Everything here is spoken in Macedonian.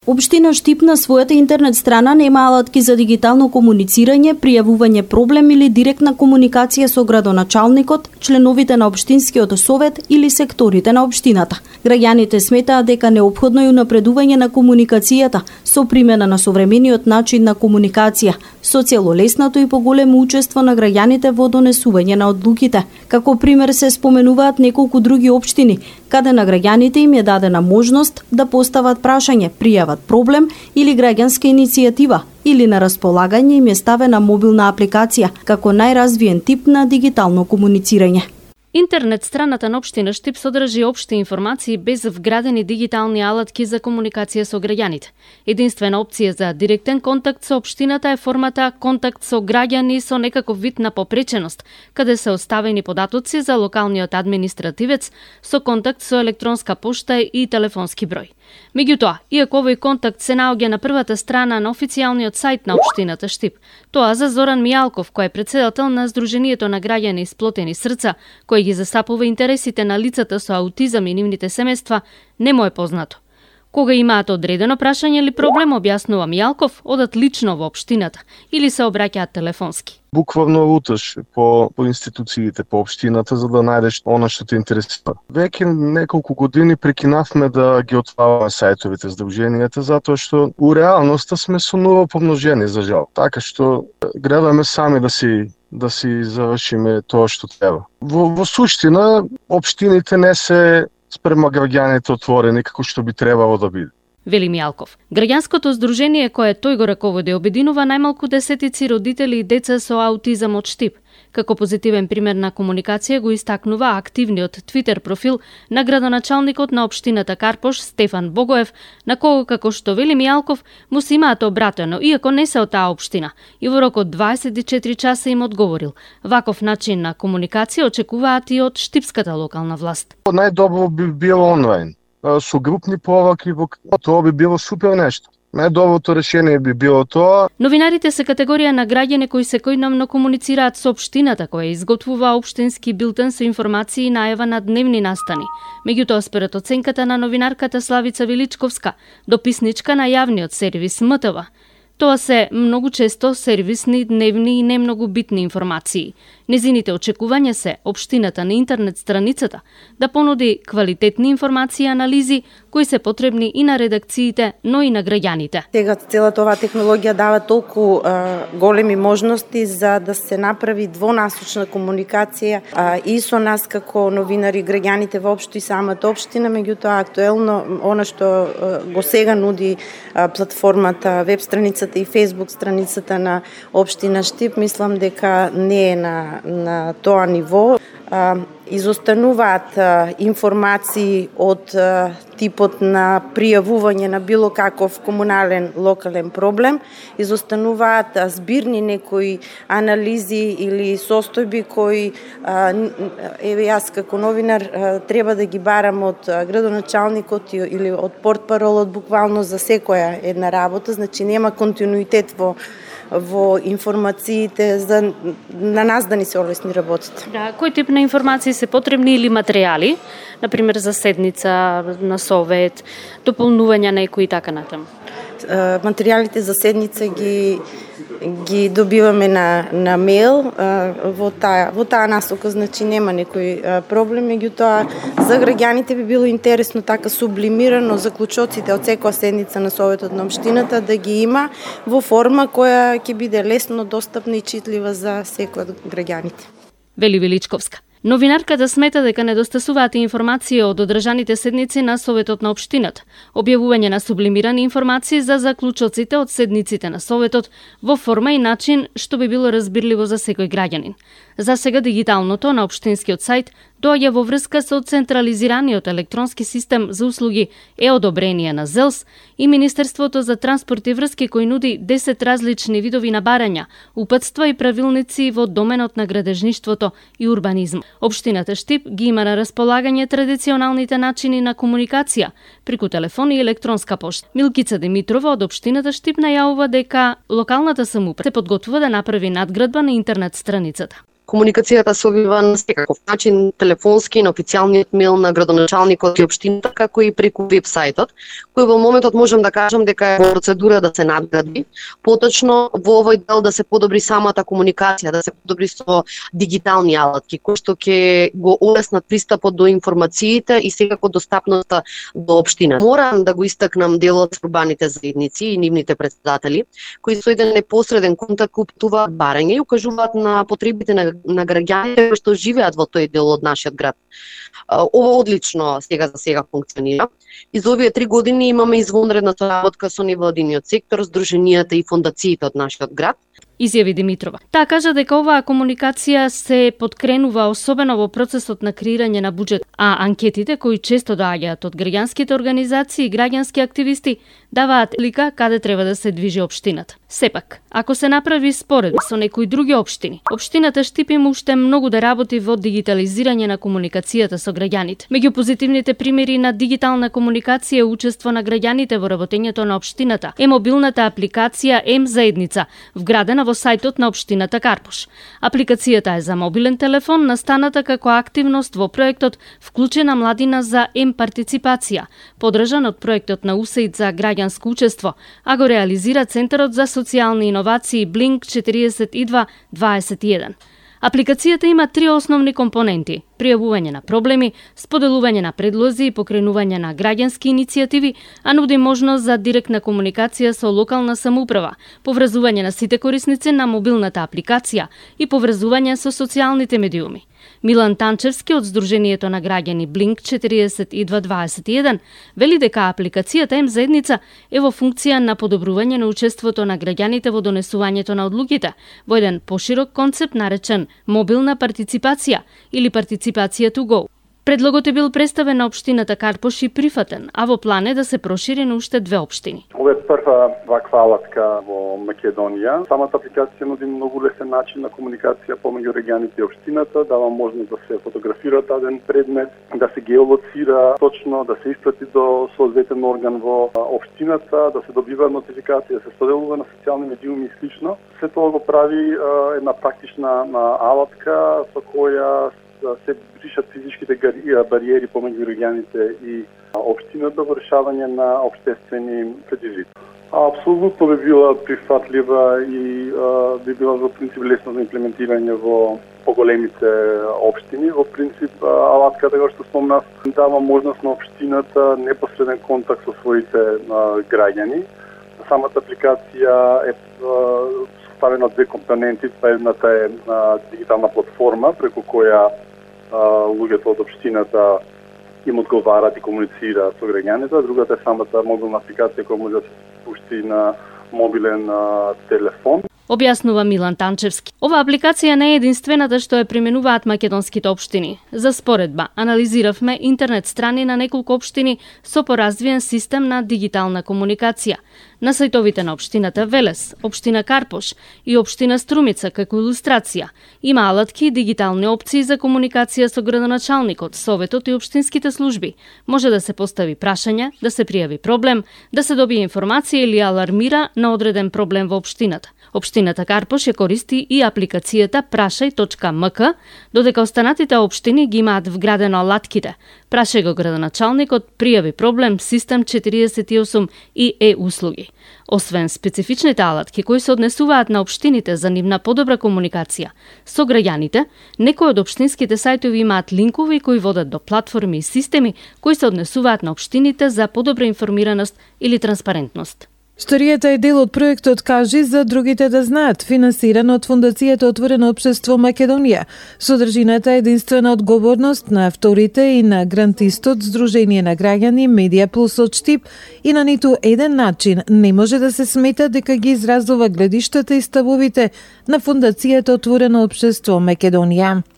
Општина Штип на својата интернет страна нема алатки за дигитално комуницирање, пријавување проблем или директна комуникација со градоначалникот, членовите на општинскиот совет или секторите на општината. Граѓаните сметаат дека неопходно е унапредување на комуникацијата со примена на современиот начин на комуникација, со цело лесното и поголемо учество на граѓаните во донесување на одлуките. Како пример се споменуваат неколку други општини, каде на граѓаните им е дадена можност да постават прашање, пријават проблем или граѓанска иницијатива, или на располагање им е ставена мобилна апликација како најразвиен тип на дигитално комуницирање. Интернет страната на општина Штип содржи општи информации без вградени дигитални алатки за комуникација со граѓаните. Единствена опција за директен контакт со општината е формата контакт со граѓани со некаков вид на попреченост, каде се оставени податоци за локалниот административец со контакт со електронска пошта и телефонски број. Меѓутоа, иако овој контакт се наоѓа на првата страна на официјалниот сајт на општината Штип, тоа за Зоран Мијалков, кој е председател на Сдруженијето на граѓани Сплотени срца, кој ги застапува интересите на лицата со аутизам и нивните семејства, не му е познато. Кога имаат одредено прашање или проблем, објаснува Мијалков, одат лично во општината или се обраќаат телефонски. Буквално луташ по институциите, по општината, за да најдеш она што те интересира. Веќе неколку години прекинавме да ги отвараме сајтовите здруженијата, затоа што у реалноста сме со ново помножени, за жал. Така што гледаме сами да си завршиме тоа што треба. Во суштина, општините не се спрема граѓаните отворени како што би требало да биде. Вели Мијалков. Граѓанското здружение кое тој го раководи обединува најмалку десетици родители и деца со аутизам од Штип. Како позитивен пример на комуникација го истакнува активниот Твитер профил на градоначалникот на општината Карпош Стефан Богоев, на кого, како што вели Мијалков, му се имаат обратено, иако не се од таа општина, и во рок од 24 часа им одговорил. Ваков начин на комуникација очекуваат и од штипската локална власт. Најдобро би било онлайн, со групни пораки, тоа би било супер нешто. Најдоброто решение би било тоа. Новинарите се категорија на граѓани кои секојдневно комуницираат со општината, која изготвува општински билтен со информации и најава на дневни настани. Меѓутоа, според оценката на новинарката Славица Величковска, дописничка на јавниот сервис МТВ, тоа се многу често сервисни, дневни и не многу битни информации. Незините очекувања се општината на интернет страницата да понуди квалитетни информации и анализи кои се потребни и на редакциите, но и на граѓаните. Сега целата оваа технологија дава толку големи можности за да се направи двонасочна комуникација и со нас како новинари, граѓаните воопшто и самата општина, меѓутоа актуелно она што го сега нуди платформата, веб страницата и фејсбук страницата на општина Штип, мислам дека не е на тоа ниво. Изостануваат информации од типот на пријавување на било каков комунален локален проблем, изостануваат збирни некои анализи или состојби кои јас како новинар треба да ги барам од градоначалникот или од портпаролот буквално за секоја една работа, значи нема континуитет во информациите за на нас да ни се олесни работата. Да, кој тип на информации се потребни или материјали, на пример за седница, на совет, дополнување некои и така натаму? Материјалите за седница ги добиваме на мејл во таа насока, значи нема некој проблем, меѓутоа за граѓаните би било интересно така сублимирано заклучоците од секоја седница на советот на општината да ги има во форма која ќе биде лесно достапна и читлива за секој од граѓаните. Вели Величковска. Новинарката смета дека недостасуваат информации од одржаните седници на Советот на општината, објавување на сублимирани информации за заклучоците од седниците на Советот во форма и начин што би било разбирливо за секој граѓанин. За сега дигиталното на општинскиот сајт доаѓа во врска со централизираниот електронски систем за услуги е-одобрение на ЗЕЛС и Министерството за транспорт и врски кој нуди 10 различни видови на барања, упатства и правилници во доменот на градежништвото и урбанизм. Општината Штип ги има на располагање традиционалните начини на комуникација преку телефон и електронска пошта. Милкица Димитрова од општината Штип најавува дека локалната самоуправа се подготвува да направи надградба на интернет страницата. Комуникацијата се обвива на секаков начин, телефонски, на официјалниот мејл на градоначалникот и општината, како и преку веб-сајтот, кој во моментот можам да кажам дека е во процедура да се надгради. Поточно во овој дел да се подобри самата комуникација, да се подобри со дигитални алатки, кои што ќе го олеснат пристапот до информациите и секако достапноста до општина. Морам да го истакнам делот со урбаните заедници и нивните председатели, кои со еден непосреден контакт уптуваат барање и укажуваат на потребите на граѓаните кои што живеат во тој дел од нашиот град. Ова одлично сега за сега функционира. И за овие 3 години имаме извонредна соработка со невладиниот сектор, здруженијата и фондациите од нашиот град. Изјави Димитрова. Таа кажа дека оваа комуникација се подкренува особено во процесот на креирање на буџет, а анкетите кои често доаѓаат од граѓанските организации и граѓански активисти даваат лика каде треба да се движи општината. Сепак, ако се направи споредба со некои други општини, општината Штип има уште многу да работи во дигитализирање на комуникацијата со граѓаните. Меѓу позитивните примери на дигитална комуникација и учество на граѓаните во работењето на општината е мобилната апликација М-заедница, вградена во сајтот на општината Карпош. Апликацијата е за мобилен телефон, настаната како активност во проектот Вклучена младина за М-партиципација, подржан од проектот на УСАИД за граѓанско учество, а го реализира Центарот за социјални иновации Блинк 4221. Апликацијата има 3 основни компоненти: пријавување на проблеми, споделување на предлози и покренување на граѓански иницијативи, а нуди можност за директна комуникација со локална самоуправа, поврзување на сите корисници на мобилната апликација и поврзување со социјалните медиуми. Милан Танчевски од Сдруженијето на граѓани Блинк 4221 вели дека апликацијата М-заедница е во функција на подобрување на учеството на граѓаните во донесувањето на одлуките во еден поширок концепт наречен мобилна партиципација или партиципација to go. Предлогот е бил представен на општината Карпош и прифатен, а во план е да се прошири на уште 2 општини. Ова е прва ваква алатка во Македонија. Самата апликација нуди многу лесен начин на комуникација помеѓу регионите и општината, дава можност да се фотографира даден предмет, да се геолоцира точно, да се испрати до соодветен орган во општината, да се добива нотификација, да се споделува на социјални медиуми и слично. Се тоа го прави една практична алатка со која се бришат физичките бариери помеѓу регионите и општината во решавање на општествени предизвици. Апсолутно би била прифатлива и би била во принцип лесно за имплементирање во поголемите општини. Во принцип, алатката, како што спомнав, дава можност на општината непосреден контакт со своите граѓани. Самата апликација е составена од 2 компоненти. Едната е дигитална платформа преку која луѓето од општината им одговарат и комуницираат со граѓаните, а другата е самата мобилна апликација која може да се пушти на мобилен телефон. Објаснува Милан Танчевски. Ова апликација не е единствената што ја применуваат македонските општини. За споредба, анализиравме интернет страни на неколку општини со поразвиен систем на дигитална комуникација. На сајтовите на општината Велес, општина Карпош и општина Струмица како илустрација има алатки и дигитални опции за комуникација со градоначалникот, советот и општинските служби. Може да се постави прашање, да се пријави проблем, да се добие информација или алармира на одреден проблем во општината. Општината Карпош ја користи и апликацијата Прашај.мк, додека останатите општини ги имаат вградено алатките. Прашај го градоначалникот, пријави проблем, систем 48 и услуги. Освен специфичните алатки кои се однесуваат на општините за нивна подобра комуникација со граѓаните, некои од општинските сајтови имаат линкови кои водат до платформи и системи кои се однесуваат на општините за подобра информираност или транспарентност. Сторијата е дел од проектот Кажи за другите да знаат, финансиран од Фондацијата Отворено општество Македонија. Содржината е единствена одговорност на авторите и на грантистот Сдружение на граѓани Медија Плюс од Штип и на ниту еден начин не може да се смета дека ги изразува гледиштата и ставовите на Фондацијата Отворено општество Македонија.